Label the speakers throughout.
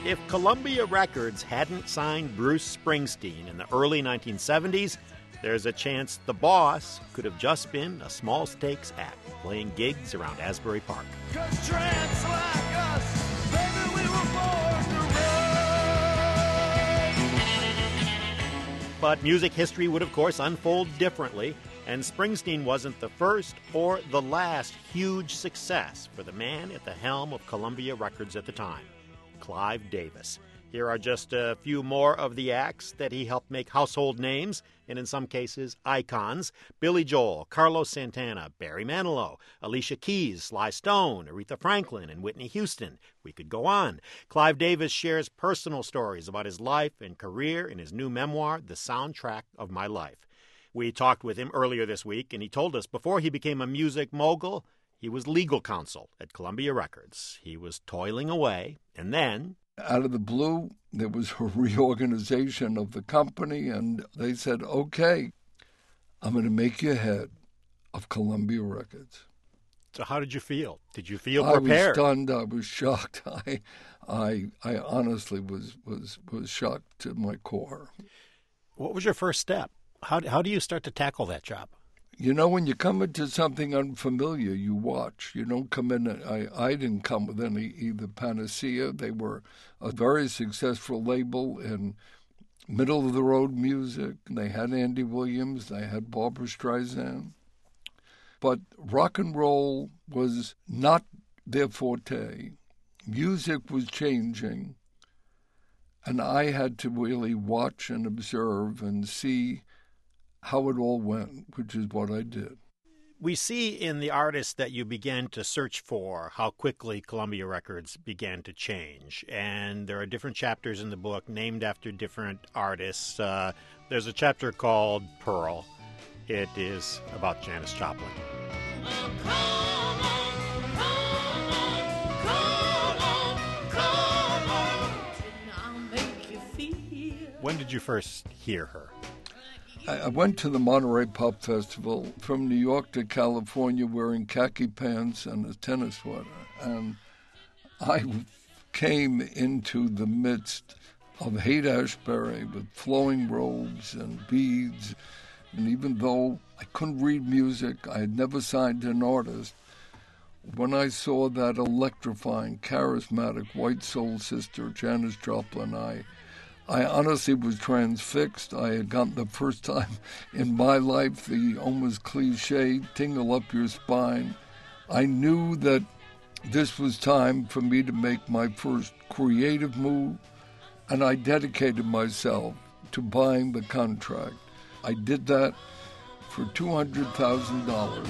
Speaker 1: If Columbia Records hadn't signed Bruce Springsteen in the early 1970s, there's a chance the boss could have just been a small-stakes act playing gigs around Asbury Park.
Speaker 2: 'Cause tramps like us, baby, we were born to run.
Speaker 1: But music history would, of course, unfold differently, and Springsteen wasn't the first or the last huge success for the man at the helm of Columbia Records at the time, Clive Davis. Here are just a few more of the acts that he helped make household names, and in some cases, icons. Billy Joel, Carlos Santana, Barry Manilow, Alicia Keys, Sly Stone, Aretha Franklin, and Whitney Houston. We could go on. Clive Davis shares personal stories about his life and career in his new memoir, The Soundtrack of My Life. We talked with him earlier this week, and he told us before he became a music mogul, he was legal counsel at Columbia Records. He was toiling away, and then...
Speaker 3: Out of the blue, there was a reorganization of the company, and they said, okay, I'm going to make you head of Columbia Records.
Speaker 1: So how did you feel? Did you feel prepared?
Speaker 3: I was stunned. I was shocked. I honestly was shocked to my core.
Speaker 1: What was your first step? How do you start to tackle that job?
Speaker 3: You know, when you come into something unfamiliar, you watch. You don't come in. I didn't come with any either panacea. They were a very successful label in middle-of-the-road music. They had Andy Williams. They had Barbra Streisand. But rock and roll was not their forte. Music was changing. And I had to really watch and observe and see how it all went, which is what I did.
Speaker 1: We see in the artists that you began to search for how quickly Columbia Records began to change. And there are different chapters in the book named after different artists. There's a chapter called Pearl. It is about Janis Joplin.
Speaker 2: Oh, come on, till I'll make you feel.
Speaker 1: When did you first hear her?
Speaker 3: I went to the Monterey Pop Festival from New York to California wearing khaki pants and a tennis sweater. And I came into the midst of Haight-Ashbury with flowing robes and beads. And even though I couldn't read music, I had never signed an artist, when I saw that electrifying, charismatic, white soul sister, Janis Joplin, I honestly was transfixed. I had gotten the first time in my life the almost cliche tingle up your spine. I knew that this was time for me to make my first creative move, and I dedicated myself to buying the contract. I did that for $200,000.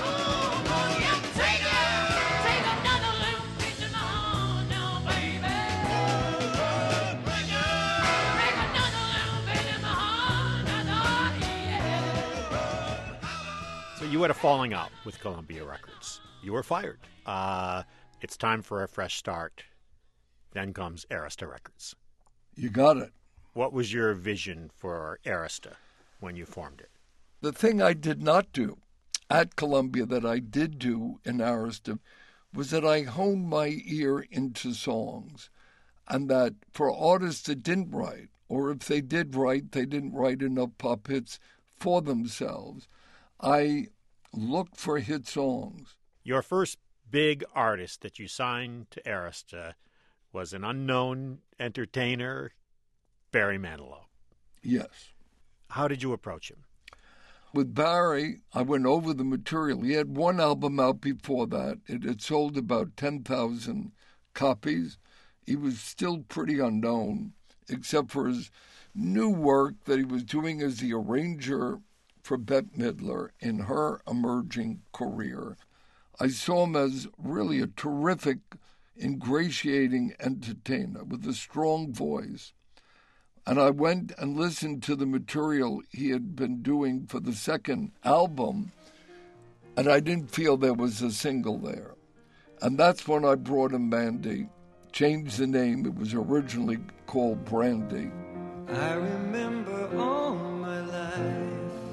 Speaker 1: You had a falling out with Columbia Records. You were fired. It's time for a fresh start. Then comes Arista Records.
Speaker 3: You got it.
Speaker 1: What was your vision for Arista when you formed it?
Speaker 3: The thing I did not do at Columbia that I did do in Arista was that I honed my ear into songs, and that for artists that didn't write, or if they did write, they didn't write enough pop hits for themselves, I looked for hit songs.
Speaker 1: Your first big artist that you signed to Arista was an unknown entertainer, Barry Manilow.
Speaker 3: Yes.
Speaker 1: How did you approach him?
Speaker 3: With Barry, I went over the material. He had one album out before that. It had sold about 10,000 copies. He was still pretty unknown, except for his new work that he was doing as the arranger for Bette Midler in her emerging career. I saw him as really a terrific, ingratiating entertainer with a strong voice. And I went and listened to the material he had been doing for the second album, and I didn't feel there was a single there. And that's when I brought him Mandy, changed the name. It was originally called Brandy.
Speaker 4: I remember all my life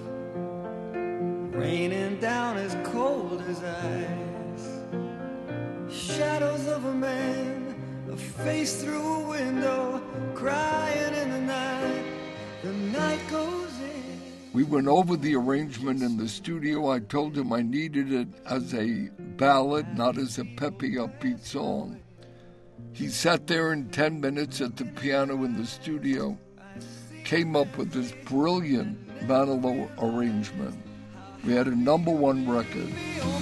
Speaker 4: raining down as cold as ice, shadows of a man a face through a window, crying in the night. The night goes in.
Speaker 3: We went over the arrangement in the studio. I told him I needed it as a ballad, not as a peppy, upbeat song. He sat there in 10 minutes at the piano in the studio, came up with this brilliant Manilow arrangement. We had a #1 record.
Speaker 4: Oh,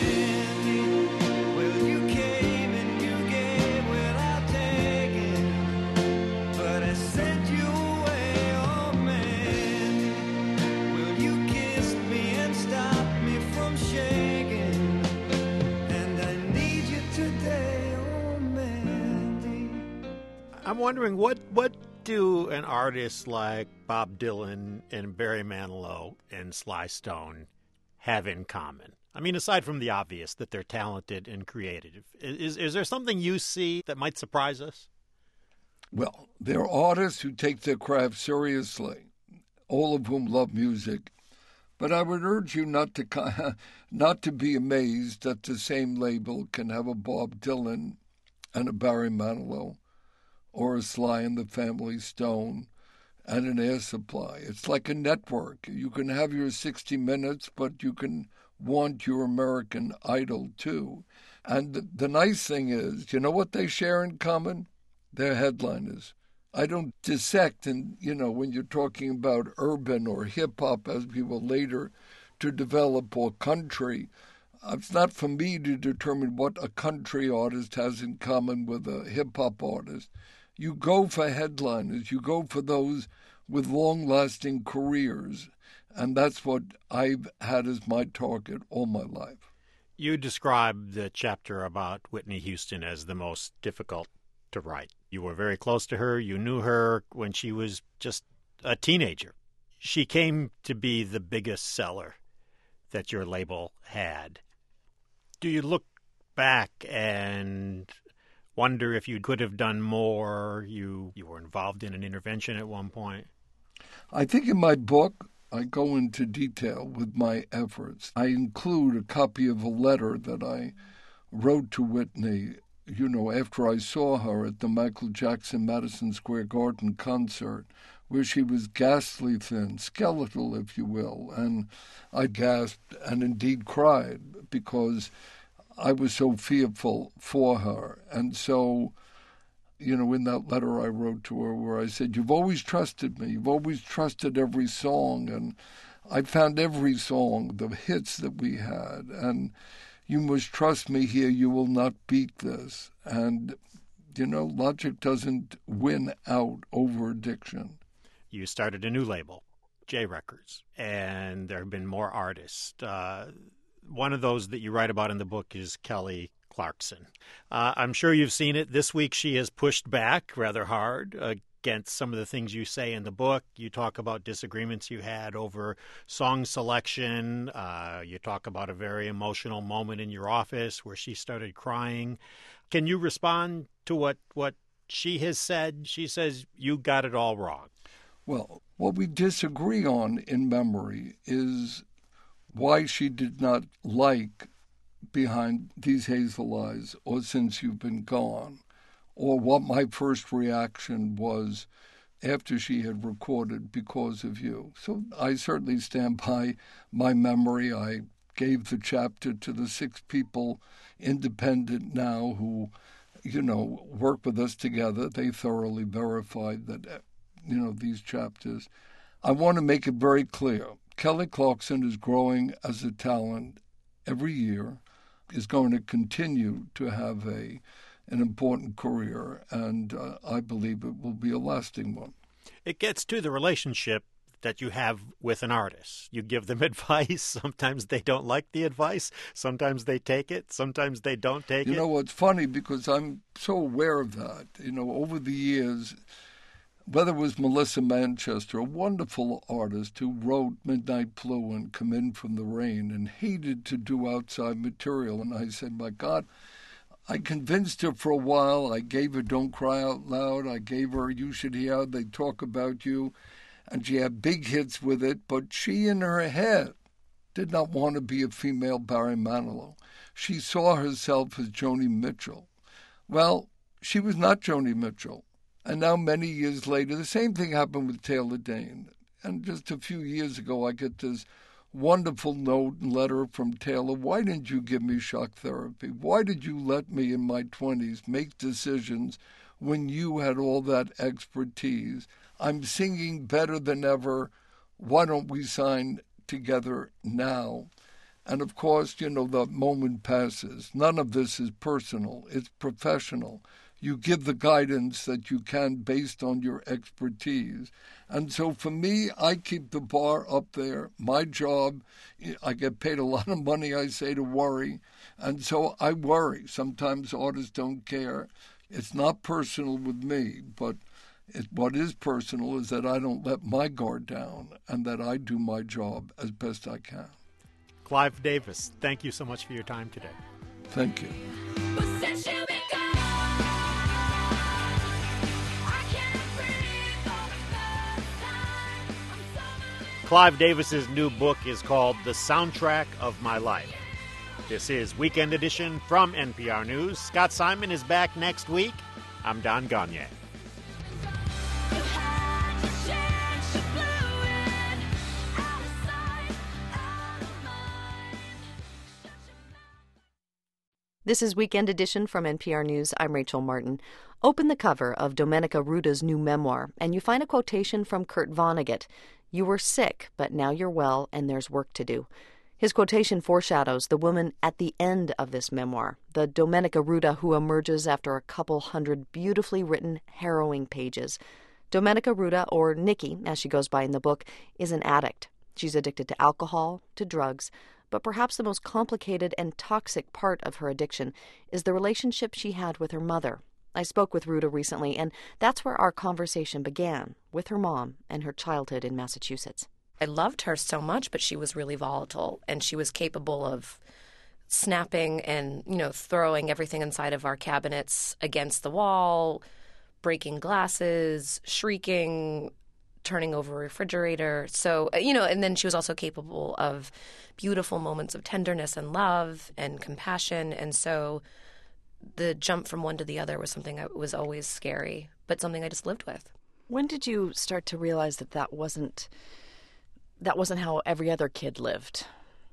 Speaker 4: Mandy, well, you came and you gave without taking, but I sent you away. Oh, Mandy, well, you kissed me and stopped me from shaking, and I need you today. Oh, Mandy.
Speaker 1: I'm wondering what do an artist like Bob Dylan and Barry Manilow and Sly Stone have in common? I mean, aside from the obvious that they're talented and creative, is there something you see that might surprise us?
Speaker 3: Well, they're artists who take their craft seriously, all of whom love music. But I would urge you not to be amazed that the same label can have a Bob Dylan and a Barry Manilow, or a Sly and the Family Stone and an Air Supply. It's like a network. You can have your 60 Minutes, but you can want your American Idol too. And the nice thing is, you know what they share in common? They're headliners. I don't dissect, and when you're talking about urban or hip-hop, as we will later to develop, or country, it's not for me to determine what a country artist has in common with a hip-hop artist. You go for headliners. You go for those with long-lasting careers. And that's what I've had as my target all my life.
Speaker 1: You described the chapter about Whitney Houston as the most difficult to write. You were very close to her. You knew her when she was just a teenager. She came to be the biggest seller that your label had. Do you look back and wonder if you could have done more? You were involved in an intervention at one point.
Speaker 3: I think in my book, I go into detail with my efforts. I include a copy of a letter that I wrote to Whitney, after I saw her at the Michael Jackson Madison Square Garden concert, where she was ghastly thin, skeletal, if you will. And I gasped and indeed cried because I was so fearful for her. And so, in that letter I wrote to her where I said, you've always trusted me. You've always trusted every song. And I found every song, the hits that we had. And you must trust me here. You will not beat this. And, logic doesn't win out over addiction.
Speaker 1: You started a new label, J Records, and there have been more artists. One of those that you write about in the book is Kelly Clarkson. I'm sure you've seen it. This week she has pushed back rather hard against some of the things you say in the book. You talk about disagreements you had over song selection. You talk about a very emotional moment in your office where she started crying. Can you respond to what she has said? She says you got it all wrong. Well,
Speaker 3: what we disagree on in memory is why she did not like Behind These Hazel Eyes or Since You've Been Gone, or what my first reaction was after she had recorded Because of You. So I certainly stand by my memory. I gave the chapter to the 6 people independent now who, work with us together. They thoroughly verified that, these chapters. I want to make it very clear. Kelly Clarkson is growing as a talent every year, is going to continue to have an important career, and I believe it will be a lasting one.
Speaker 1: It gets to the relationship that you have with an artist. You give them advice. Sometimes they don't like the advice. Sometimes they take it. Sometimes they don't take it.
Speaker 3: It's funny because I'm so aware of that. Over the years, whether it was Melissa Manchester, a wonderful artist who wrote Midnight Blue and Come In From the Rain and hated to do outside material. And I said, my God, I convinced her for a while. I gave her Don't Cry Out Loud. I gave her You Should Hear They Talk About You. And she had big hits with it. But she, in her head, did not want to be a female Barry Manilow. She saw herself as Joni Mitchell. Well, she was not Joni Mitchell. And now many years later, the same thing happened with Taylor Dayne. And just a few years ago, I get this wonderful note and letter from Taylor. Why didn't you give me shock therapy? Why did you let me in my 20s make decisions when you had all that expertise? I'm singing better than ever. Why don't we sign together now? And of course, the moment passes. None of this is personal. It's professional. You give the guidance that you can based on your expertise. And so for me, I keep the bar up there. My job, I get paid a lot of money, I say, to worry. And so I worry. Sometimes artists don't care. It's not personal with me, but what is personal is that I don't let my guard down and that I do my job as best I can.
Speaker 1: Clive Davis, thank you so much for your time today.
Speaker 3: Thank you.
Speaker 1: Clive Davis's new book is called The Soundtrack of My Life. This is Weekend Edition from NPR News. Scott Simon is back next week. I'm Don Gagné.
Speaker 5: This is Weekend Edition from NPR News. I'm Rachel Martin. Open the cover of Domenica Ruda's new memoir, and you find a quotation from Kurt Vonnegut. You were sick, but now you're well, and there's work to do. His quotation foreshadows the woman at the end of this memoir, the Domenica Ruda who emerges after a couple hundred beautifully written, harrowing pages. Domenica Ruda, or Nikki, as she goes by in the book, is an addict. She's addicted to alcohol, to drugs, but perhaps the most complicated and toxic part of her addiction is the relationship she had with her mother. I spoke with Ruda recently, and that's where our conversation began, with her mom and her childhood in Massachusetts.
Speaker 6: I loved her so much, but she was really volatile, and she was capable of snapping and, throwing everything inside of our cabinets against the wall, breaking glasses, shrieking, turning over a refrigerator. So, and then she was also capable of beautiful moments of tenderness and love and compassion. And so the jump from one to the other was something that was always scary, but something I just lived with.
Speaker 5: When did you start to realize that wasn't how every other kid lived?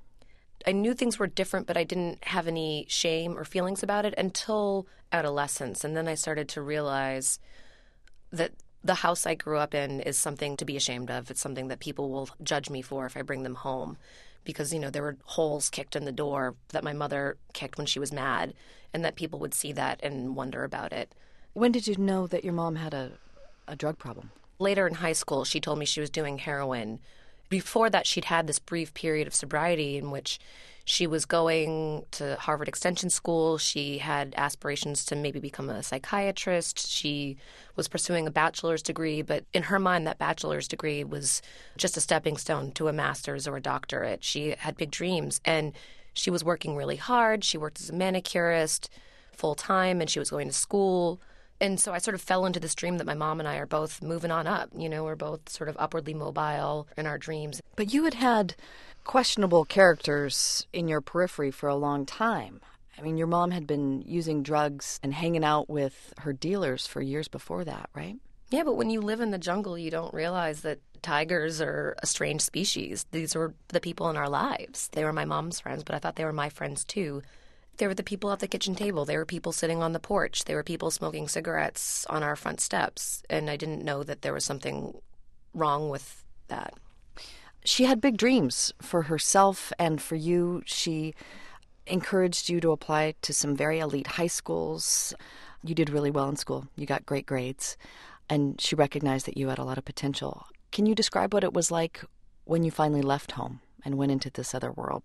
Speaker 6: I knew things were different, but I didn't have any shame or feelings about it until adolescence. And then I started to realize that the house I grew up in is something to be ashamed of. It's something that people will judge me for if I bring them home. Because, there were holes kicked in the door that my mother kicked when she was mad, and that people would see that and wonder about it.
Speaker 5: When did you know that your mom had a drug problem?
Speaker 6: Later in high school, she told me she was doing heroin. Before that, she'd had this brief period of sobriety in which she was going to Harvard Extension School. She had aspirations to maybe become a psychiatrist. She was pursuing a bachelor's degree, but in her mind, that bachelor's degree was just a stepping stone to a master's or a doctorate. She had big dreams, and she was working really hard. She worked as a manicurist full-time, and she was going to school. And so I sort of fell into this dream that my mom and I are both moving on up. We're both sort of upwardly mobile in our dreams.
Speaker 5: But you had questionable characters in your periphery for a long time. I mean, your mom had been using drugs and hanging out with her dealers for years before that, right?
Speaker 6: Yeah, but when you live in the jungle, you don't realize that tigers are a strange species. These were the people in our lives. They were my mom's friends, but I thought they were my friends too. They were the people at the kitchen table. They were people sitting on the porch. They were people smoking cigarettes on our front steps. And I didn't know that there was something wrong with that.
Speaker 5: She had big dreams for herself and for you. She encouraged you to apply to some very elite high schools. You did really well in school. You got great grades. And she recognized that you had a lot of potential. Can you describe what it was like when you finally left home and went into this other world?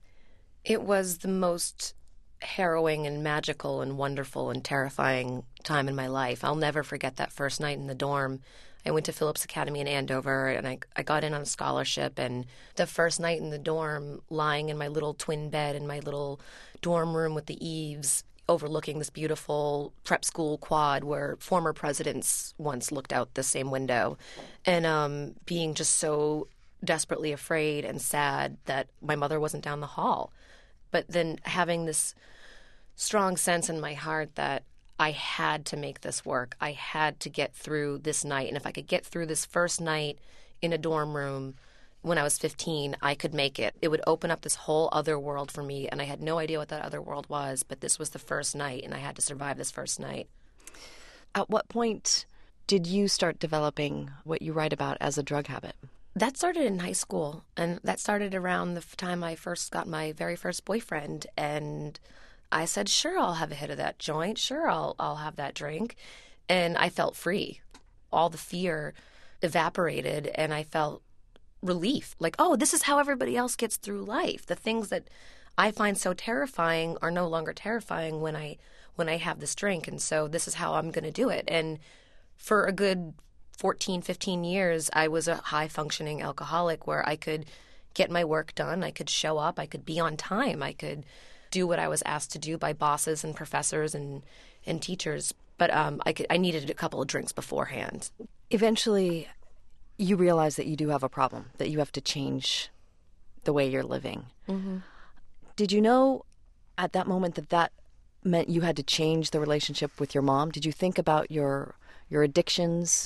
Speaker 6: It was the most harrowing and magical and wonderful and terrifying time in my life. I'll never forget that first night in the dorm. I went to Phillips Academy in Andover, and I got in on a scholarship. And the first night in the dorm, lying in my little twin bed in my little dorm room with the eaves overlooking this beautiful prep school quad where former presidents once looked out the same window, and being just so desperately afraid and sad that my mother wasn't down the hall. But then having this strong sense in my heart that I had to make this work. I had to get through this night. And if I could get through this first night in a dorm room when I was 15, I could make it. It would open up this whole other world for me, and I had no idea what that other world was, but this was the first night, and I had to survive this first night.
Speaker 5: At what point did you start developing what you write about as a drug habit?
Speaker 6: That started in high school, and that started around the time I first got my very first boyfriend, and I said, sure, I'll have a hit of that joint. Sure, I'll have that drink. And I felt free. All the fear evaporated, and I felt relief. Like, oh, this is how everybody else gets through life. The things that I find so terrifying are no longer terrifying when I have this drink. And so this is how I'm going to do it. And for a good 14, 15 years, I was a high-functioning alcoholic where I could get my work done. I could show up. I could be on time. I could do what I was asked to do by bosses and professors and teachers. But I needed a couple of drinks beforehand.
Speaker 5: Eventually, you realize that you do have a problem, that you have to change the way you're living.
Speaker 6: Mm-hmm.
Speaker 5: Did you know at that moment that meant you had to change the relationship with your mom? Did you think about your addictions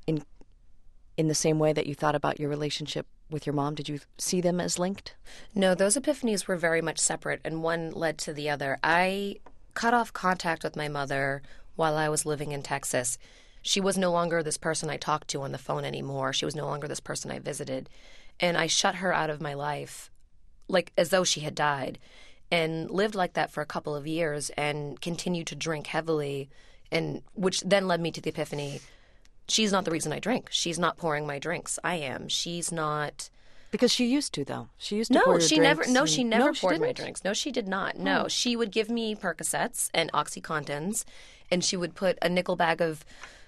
Speaker 5: in the same way that you thought about your relationship with your mom? Did you see them as linked?
Speaker 6: No, those epiphanies were very much separate, and one led to the other. I cut off contact with my mother while I was living in Texas. She was no longer this person I talked to on the phone anymore. She was no longer this person I visited. And I shut her out of my life, like as though she had died, and lived like that for a couple of years and continued to drink heavily, and which then led me to the epiphany. She's not the reason I drink. She's not pouring my drinks. I am. She's not.
Speaker 5: Because she used to, though. She used to pour your
Speaker 6: she
Speaker 5: drinks.
Speaker 6: she never poured my
Speaker 5: didn't?
Speaker 6: drinks. No, she did not. No, she would give me Percocets and OxyContins, and she would put a nickel bag of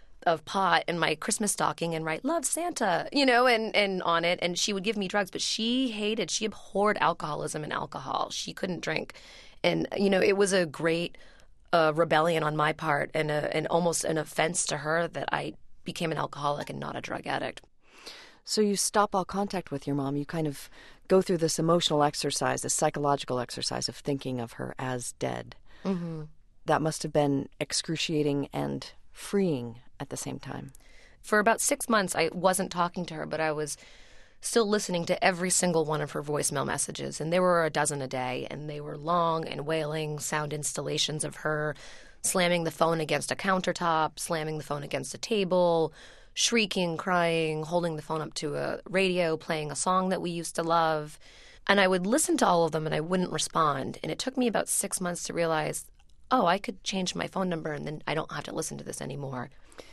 Speaker 6: pot in my Christmas stocking and write "Love Santa," and on it. And she would give me drugs, but she abhorred alcoholism and alcohol. She couldn't drink, and it was a great rebellion on my part and almost an offense to her that I became an alcoholic and not a drug addict.
Speaker 5: So you stop all contact with your mom. You kind of go through this emotional exercise, this psychological exercise of thinking of her as dead.
Speaker 6: Mm-hmm.
Speaker 5: That must have been excruciating and freeing at the same time.
Speaker 6: For about 6 months, I wasn't talking to her, but I was still listening to every single one of her voicemail messages. And there were a dozen a day, and they were long and wailing sound installations of her slamming the phone against a countertop, slamming the phone against a table, shrieking, crying, holding the phone up to a radio, playing a song that we used to love. And I would listen to all of them, and I wouldn't respond. And it took me about 6 months to realize, oh, I could change my phone number, and then I don't have to listen to this anymore.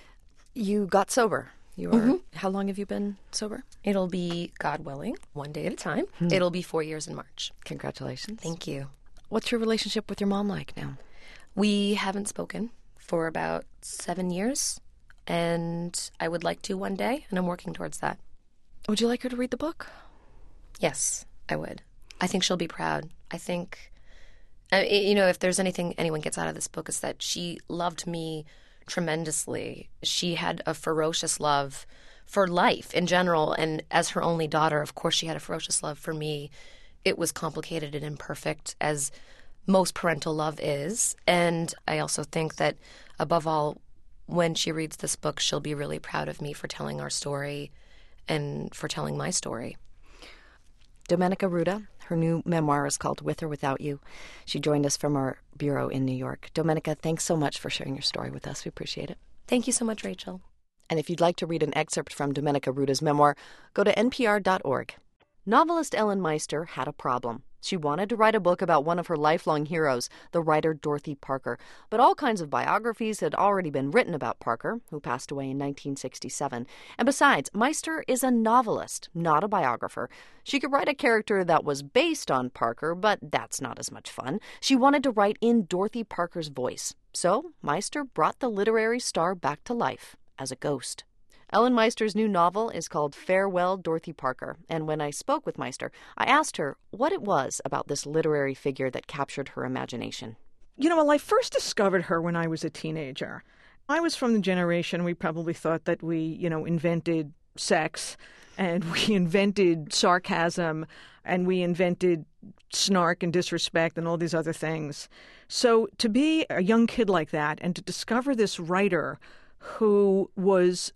Speaker 5: You got sober. You were. How long have you been sober?
Speaker 6: It'll be, God willing, one day at a time. It'll be 4 years in March.
Speaker 5: Congratulations.
Speaker 6: Thank you.
Speaker 5: What's your relationship with your mom like now?
Speaker 6: We haven't spoken for about 7 years, and I would like to one day, and I'm working towards that.
Speaker 5: Would you like her to read the book?
Speaker 6: Yes, I would. I think she'll be proud. I think, if there's anything anyone gets out of this book, is that she loved me tremendously. She had a ferocious love for life in general, and as her only daughter, of course, she had a ferocious love for me. It was complicated and imperfect, as most parental love is. And I also think that, above all, when she reads this book, she'll be really proud of me for telling our story and for telling my story.
Speaker 5: Domenica Ruda, her new memoir is called With or Without You. She joined us from our bureau in New York. Domenica, thanks so much for sharing your story with us. We appreciate it.
Speaker 6: Thank you so much, Rachel.
Speaker 5: And if you'd like to read an excerpt from Domenica Ruda's memoir, go to npr.org. Novelist Ellen Meister had a problem. She wanted to write a book about one of her lifelong heroes, the writer Dorothy Parker. But all kinds of biographies had already been written about Parker, who passed away in 1967. And besides, Meister is a novelist, not a biographer. She could write a character that was based on Parker, but that's not as much fun. She wanted to write in Dorothy Parker's voice. So Meister brought the literary star back to life as a ghost. Ellen Meister's new novel is called Farewell, Dorothy Parker, and when I spoke with Meister, I asked her what it was about this literary figure that captured her imagination.
Speaker 7: Well, I first discovered her when I was a teenager. I was from the generation, we probably thought that we, invented sex, and we invented sarcasm, and we invented snark and disrespect and all these other things. So to be a young kid like that and to discover this writer who was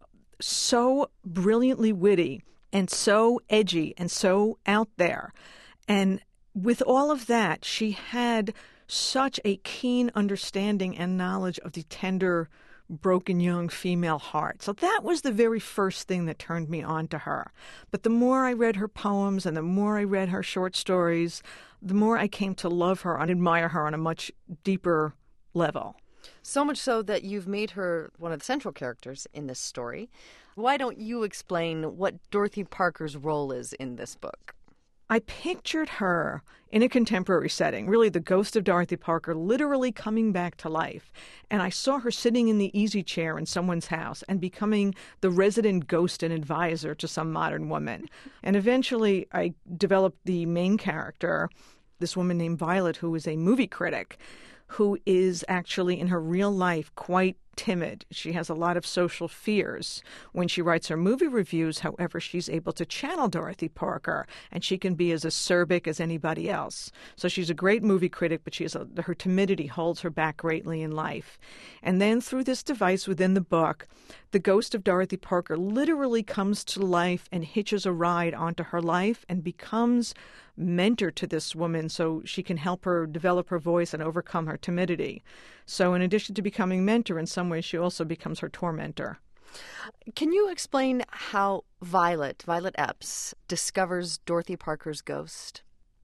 Speaker 7: so brilliantly witty and so edgy and so out there, and with all of that, she had such a keen understanding and knowledge of the tender, broken young female heart. So that was the very first thing that turned me on to her. But the more I read her poems and the more I read her short stories, the more I came to love her and admire her on a much deeper level.
Speaker 5: So much so that you've made her one of the central characters in this story. Why don't you explain what Dorothy Parker's role is in this book?
Speaker 7: I pictured her in a contemporary setting, really the ghost of Dorothy Parker literally coming back to life. And I saw her sitting in the easy chair in someone's house and becoming the resident ghost and advisor to some modern woman. And eventually I developed the main character, this woman named Violet, who is a movie critic, who is actually in her real life quite timid. She has a lot of social fears. When she writes her movie reviews, however, she's able to channel Dorothy Parker, and she can be as acerbic as anybody else. So she's a great movie critic, but her timidity holds her back greatly in life. And then through this device within the book, the ghost of Dorothy Parker literally comes to life and hitches a ride onto her life and becomes mentor to this woman so she can help her develop her voice and overcome her timidity. So in addition to becoming mentor, in some ways she also becomes her tormentor.
Speaker 5: Can you explain how Violet Epps, discovers Dorothy Parker's ghost?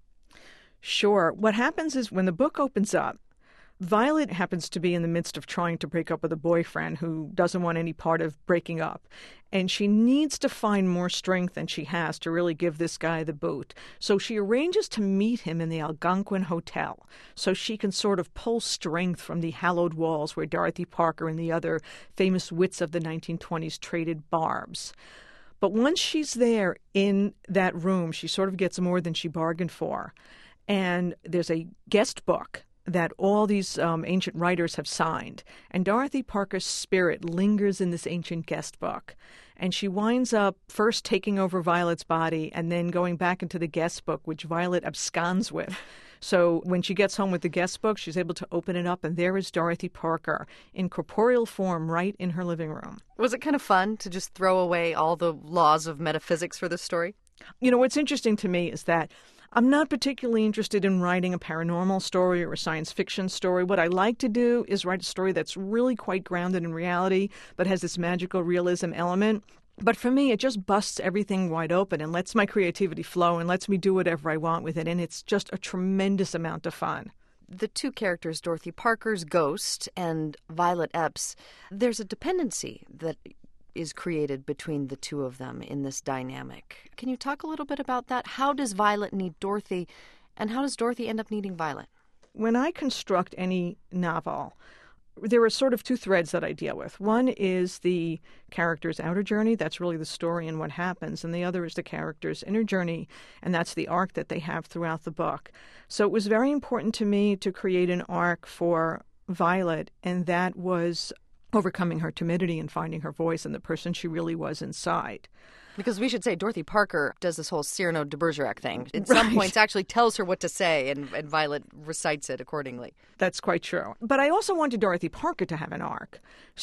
Speaker 7: Sure. What happens is when the book opens up, Violet happens to be in the midst of trying to break up with a boyfriend who doesn't want any part of breaking up. And she needs to find more strength than she has to really give this guy the boot. So she arranges to meet him in the Algonquin Hotel so she can sort of pull strength from the hallowed walls where Dorothy Parker and the other famous wits of the 1920s traded barbs. But once she's there in that room, she sort of gets more than she bargained for. And there's a guest book that all these ancient writers have signed. And Dorothy Parker's spirit lingers in this ancient guest book. And she winds up first taking over Violet's body and then going back into the guest book, which Violet absconds with. So when she gets home with the guest book, she's able to open it up, and there is Dorothy Parker in corporeal form right in her living room.
Speaker 5: Was it kind of fun to just throw away all the laws of metaphysics for this story?
Speaker 7: You know, what's interesting to me is that I'm not particularly interested in writing a paranormal story or a science fiction story. What I like to do is write a story that's really quite grounded in reality, but has this magical realism element. But for me, it just busts everything wide open and lets my creativity flow and lets me do whatever I want with it. And it's just a tremendous amount of fun.
Speaker 5: The two characters, Dorothy Parker's ghost and Violet Epps, there's a dependency that is created between the two of them in this dynamic. Can you talk a little bit about that? How does Violet need Dorothy, and how does Dorothy end up needing Violet?
Speaker 7: When I construct any novel, there are sort of two threads that I deal with. One is the character's outer journey, that's really the story and what happens, and the other is the character's inner journey, and that's the arc that they have throughout the book. So it was very important to me to create an arc for Violet, and that was overcoming her timidity and finding her voice and the person she really was inside.
Speaker 5: Because we should say Dorothy Parker does this whole Cyrano de Bergerac thing. At some points actually tells her what to say, and Violet recites it accordingly.
Speaker 7: That's quite true. But I also wanted Dorothy Parker to have an arc.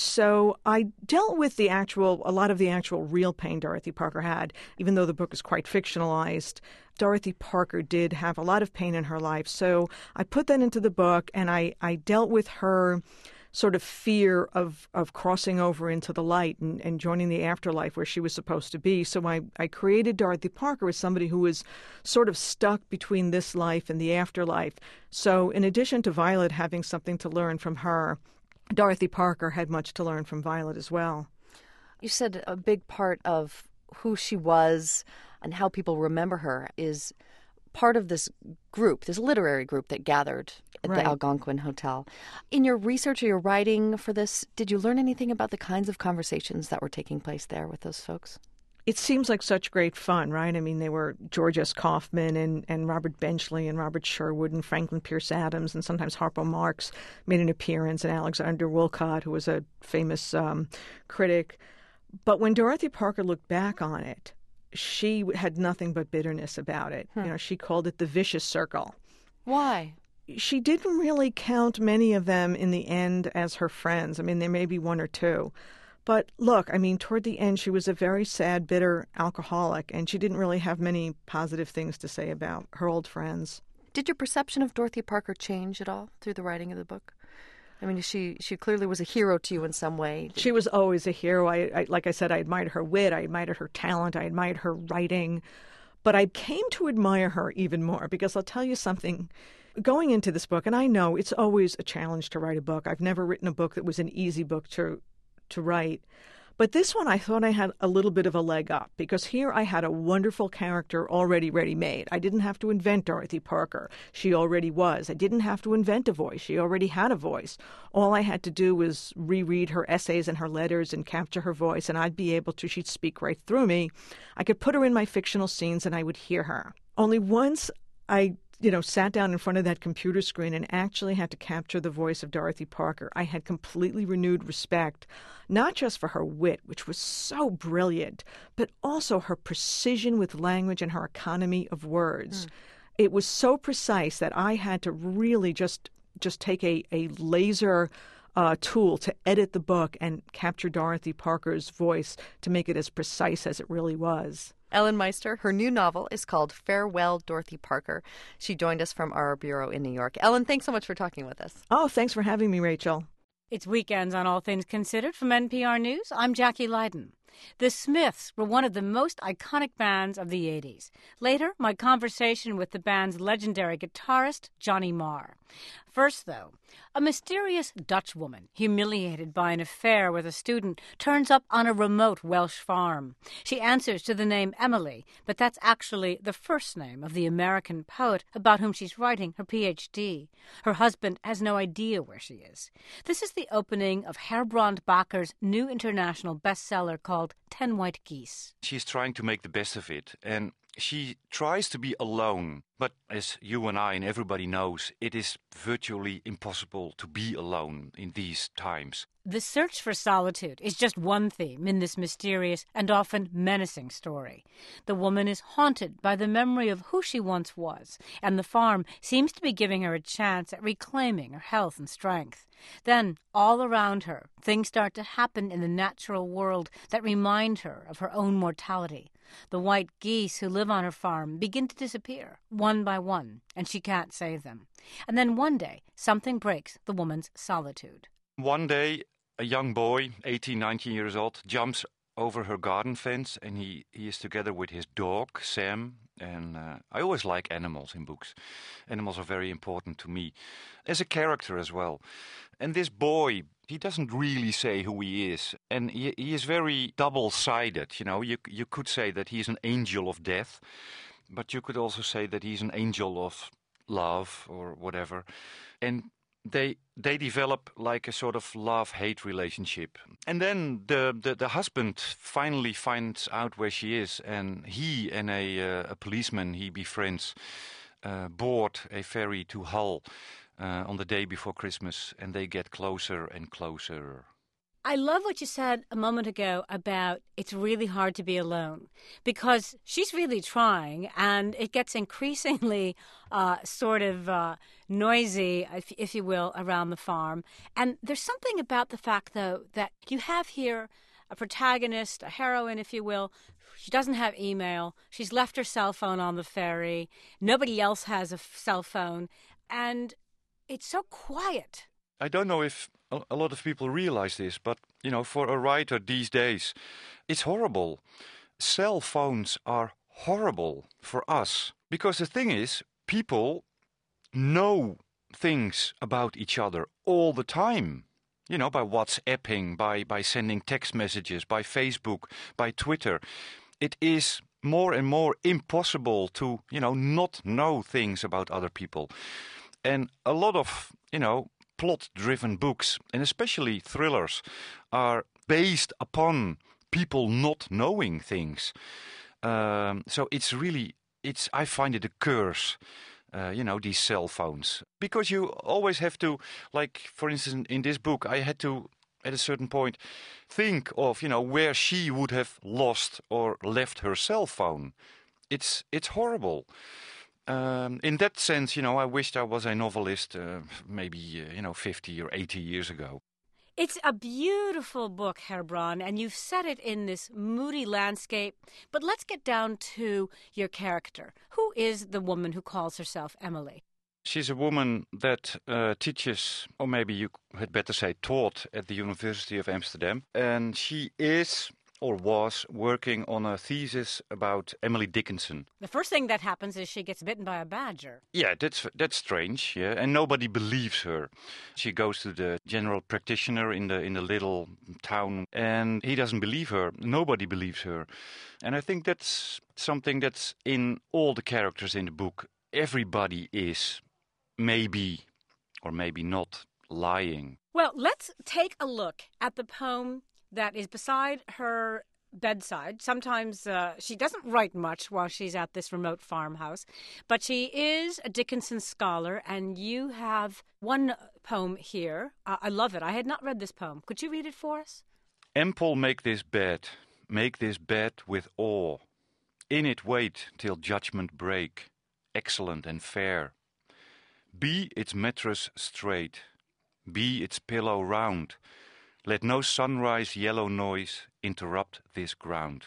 Speaker 7: So I dealt with a lot of the actual real pain Dorothy Parker had. Even though the book is quite fictionalized, Dorothy Parker did have a lot of pain in her life. So I put that into the book, and I dealt with her sort of fear of crossing over into the light and joining the afterlife where she was supposed to be. So I created Dorothy Parker as somebody who was sort of stuck between this life and the afterlife. So in addition to Violet having something to learn from her, Dorothy Parker had much to learn from Violet as well.
Speaker 5: You said a big part of who she was and how people remember her is part of this group, this literary group that gathered at the Algonquin Hotel. In your research or your writing for this, did you learn anything about the kinds of conversations that were taking place there with those folks?
Speaker 7: It seems like such great fun, right? I mean, they were George S. Kaufman and Robert Benchley and Robert Sherwood and Franklin Pierce Adams, and sometimes Harpo Marx made an appearance, and Alexander Woollcott, who was a famous critic. But when Dorothy Parker looked back on it, she had nothing but bitterness about it. She called it the vicious circle.
Speaker 5: Why?
Speaker 7: She didn't really count many of them in the end as her friends. I mean, there may be one or two. But look, I mean, toward the end, she was a very sad, bitter alcoholic, and she didn't really have many positive things to say about her old friends.
Speaker 5: Did your perception of Dorothy Parker change at all through the writing of the book? I mean, she clearly was a hero to you in some way.
Speaker 7: She was always a hero. I like I said, I admired her wit, I admired her talent, I admired her writing. But I came to admire her even more because I'll tell you something. Going into this book, and I know it's always a challenge to write a book. I've never written a book that was an easy book to write. But this one, I thought I had a little bit of a leg up because here I had a wonderful character already ready-made. I didn't have to invent Dorothy Parker. She already was. I didn't have to invent a voice. She already had a voice. All I had to do was reread her essays and her letters and capture her voice, and I'd be able to. She'd speak right through me. I could put her in my fictional scenes, and I would hear her. Only once I sat down in front of that computer screen and actually had to capture the voice of Dorothy Parker, I had completely renewed respect, not just for her wit, which was so brilliant, but also her precision with language and her economy of words. It was so precise that I had to really just take a laser tool to edit the book and capture Dorothy Parker's voice to make it as precise as it really was.
Speaker 5: Ellen Meister, her new novel is called Farewell, Dorothy Parker. She joined us from our bureau in New York. Ellen, thanks so much for talking with us.
Speaker 7: Oh, thanks for having me, Rachel.
Speaker 8: It's Weekends on All Things Considered from NPR News. I'm Jackie Leiden. The Smiths were one of the most iconic bands of the 80s. Later, my conversation with the band's legendary guitarist, Johnny Marr. First, though, a mysterious Dutch woman, humiliated by an affair with a student, turns up on a remote Welsh farm. She answers to the name Emily, but that's actually the first name of the American poet about whom she's writing her Ph.D. Her husband has no idea where she is. This is the opening of Herbrand Bacher's new international bestseller called 10 White Geese.
Speaker 9: She's trying to make the best of it, and she tries to be alone. But as you and I and everybody knows, it is virtually impossible to be alone in these times.
Speaker 8: The search for solitude is just one theme in this mysterious and often menacing story. The woman is haunted by the memory of who she once was, and the farm seems to be giving her a chance at reclaiming her health and strength. Then, all around her, things start to happen in the natural world that remind her of her own mortality. The white geese who live on her farm begin to disappear, one by one, and she can't save them. And then one day, something breaks the woman's solitude.
Speaker 9: One day, a young boy, 18, 19 years old, jumps over her garden fence, and he is together with his dog, Sam. And I always like animals in books. Animals are very important to me, as a character as well. And this boy, he doesn't really say who he is. And he is very double-sided. You could say that he's an angel of death, but you could also say that he's an angel of love or whatever. And they develop like a sort of love-hate relationship. And then the husband finally finds out where she is, and he and a policeman he befriends board a ferry to Hull on the day before Christmas, and they get closer and closer.
Speaker 8: I love what you said a moment ago about it's really hard to be alone, because she's really trying, and it gets increasingly noisy, if you will, around the farm. And there's something about the fact, though, that you have here a protagonist, a heroine, if you will. She doesn't have email. She's left her cell phone on the ferry. Nobody else has a cell phone. And it's so quiet.
Speaker 9: I don't know if a lot of people realize this, but, for a writer these days, it's horrible. Cell phones are horrible for us. Because the thing is, people know things about each other all the time. By WhatsApping, by sending text messages, by Facebook, by Twitter. It is more and more impossible to, not know things about other people. And a lot of, plot-driven books, and especially thrillers, are based upon people not knowing things. So I find it a curse, these cell phones. Because you always have to, like, for instance, in this book, I had to at a certain point think of, where she would have lost or left her cell phone. It's horrible. In that sense, I wished I was a novelist maybe, 50 or 80 years ago.
Speaker 8: It's a beautiful book, Herbrand, and you've set it in this moody landscape. But let's get down to your character. Who is the woman who calls herself Emily?
Speaker 9: She's a woman that teaches, or maybe you had better say taught, at the University of Amsterdam. And she is, or was, working on a thesis about Emily Dickinson.
Speaker 8: The first thing that happens is she gets bitten by a badger.
Speaker 9: Yeah, that's strange, yeah, and nobody believes her. She goes to the general practitioner in the little town, and he doesn't believe her. Nobody believes her. And I think that's something that's in all the characters in the book. Everybody is maybe, or maybe not, lying.
Speaker 8: Well, let's take a look at the poem that is beside her bedside. Sometimes she doesn't write much while she's at this remote farmhouse, but she is a Dickinson scholar, and you have one poem here. I love it. I had not read this poem. Could you read it for us?
Speaker 9: Ample make this bed with awe. In it wait till judgment break, excellent and fair. Be its mattress straight, be its pillow round. Let no sunrise yellow noise interrupt this ground.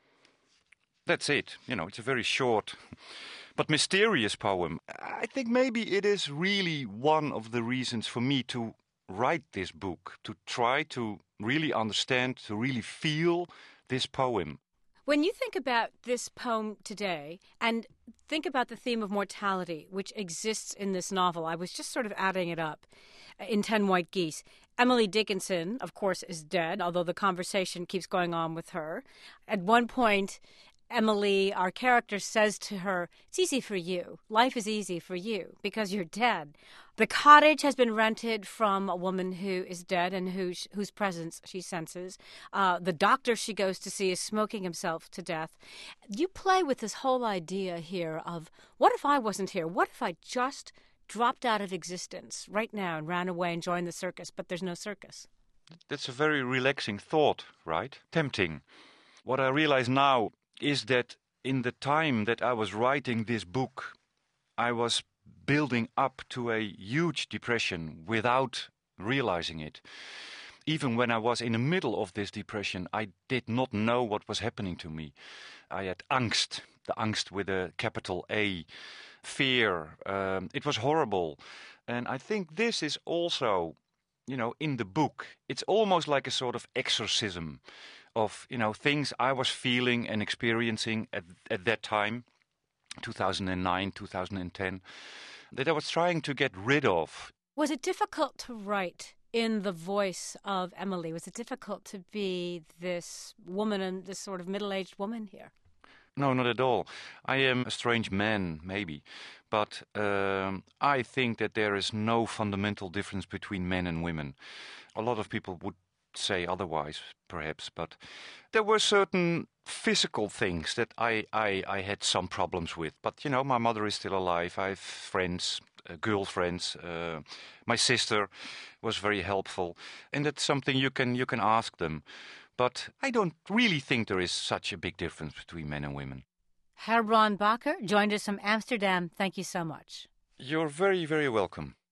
Speaker 9: That's it. It's a very short but mysterious poem. I think maybe it is really one of the reasons for me to write this book, to try to really understand, to really feel this poem.
Speaker 8: When you think about this poem today and think about the theme of mortality, which exists in this novel, I was just sort of adding it up in 10 White Geese. Emily Dickinson, of course, is dead, although the conversation keeps going on with her. At one point, Emily, our character, says to her, "It's easy for you. Life is easy for you because you're dead." The cottage has been rented from a woman who is dead and whose presence she senses. The doctor she goes to see is smoking himself to death. You play with this whole idea here of, what if I wasn't here? What if I just dropped out of existence right now and ran away and joined the circus, but there's no circus?
Speaker 9: That's a very relaxing thought, right? Tempting. What I realize now is that in the time that I was writing this book, I was building up to a huge depression without realizing it. Even when I was in the middle of this depression, I did not know what was happening to me. I had angst, the angst with a capital A, fear. It was horrible. And I think this is also, in the book, it's almost like a sort of exorcism of, things I was feeling and experiencing at that time, 2009, 2010, that I was trying to get rid of.
Speaker 8: Was it difficult to write in the voice of Emily? Was it difficult to be this woman and this sort of middle-aged woman here?
Speaker 9: No, not at all. I am a strange man, maybe. But I think that there is no fundamental difference between men and women. A lot of people would say otherwise, perhaps, but there were certain physical things that I had some problems with. But, my mother is still alive. I have friends, girlfriends. My sister was very helpful. And that's something you can ask them. But I don't really think there is such a big difference between men and women.
Speaker 8: Herbrand Bakker joined us from Amsterdam. Thank you so much.
Speaker 9: You're very, very welcome.